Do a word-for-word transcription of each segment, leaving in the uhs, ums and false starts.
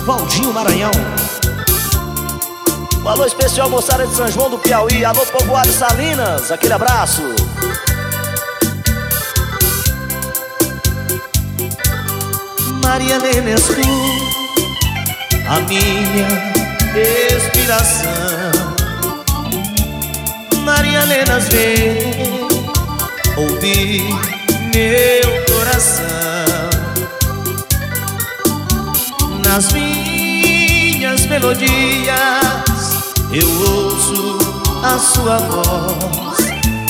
Valdinho Maranhão. Um alô especial, moçada de São João do Piauí. Alô, povoado Salinas, aquele abraço. Maria Helena, és tu, a minha inspiração. Maria Helena, vem ouvir meu coração. Nas minhas melodias eu ouço a sua voz.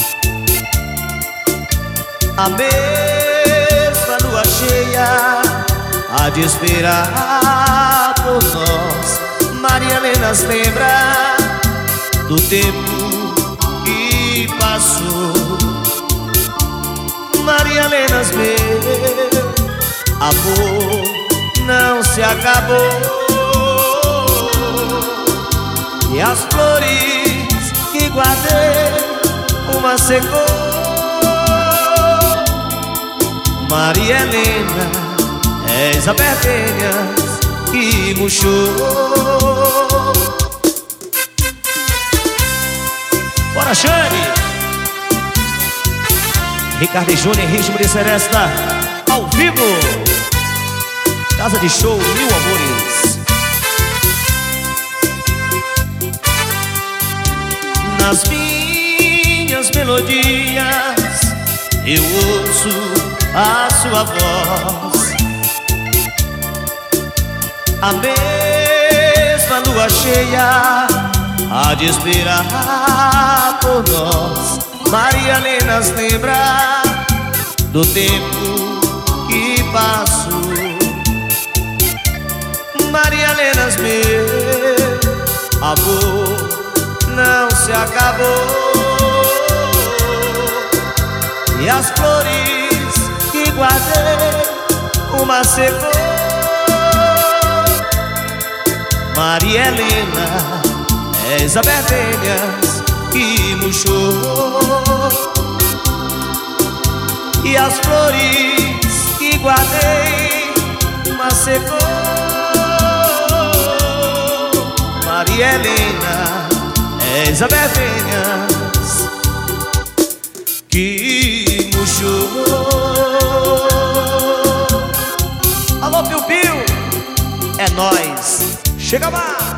A mesma lua cheia há de esperar por nós. Maria Helena, lembra do tempo que passou. Maria Helena, meu amor não se acabou. E as flores que guardei, uma secou. Maria Helena, és a vermelha que murchou. Bora, Xane! Ricardo e Júnior em ritmo de seresta, ao vivo. Casa de show Mil Amores. Nas minhas melodias eu ouço a sua voz. A mesma lua cheia há de esperar por nós. Maria Helena, lembra do tempo que passou. Maria Helena, meu amor não se acabou. E as flores que guardei, uma secou. Maria Helena, és a vermelha que murchou. E as flores que guardei, uma secou. Maria Helena, és a vermelha que murchou. Alô, Piu Piu, é nóis. Chega mais.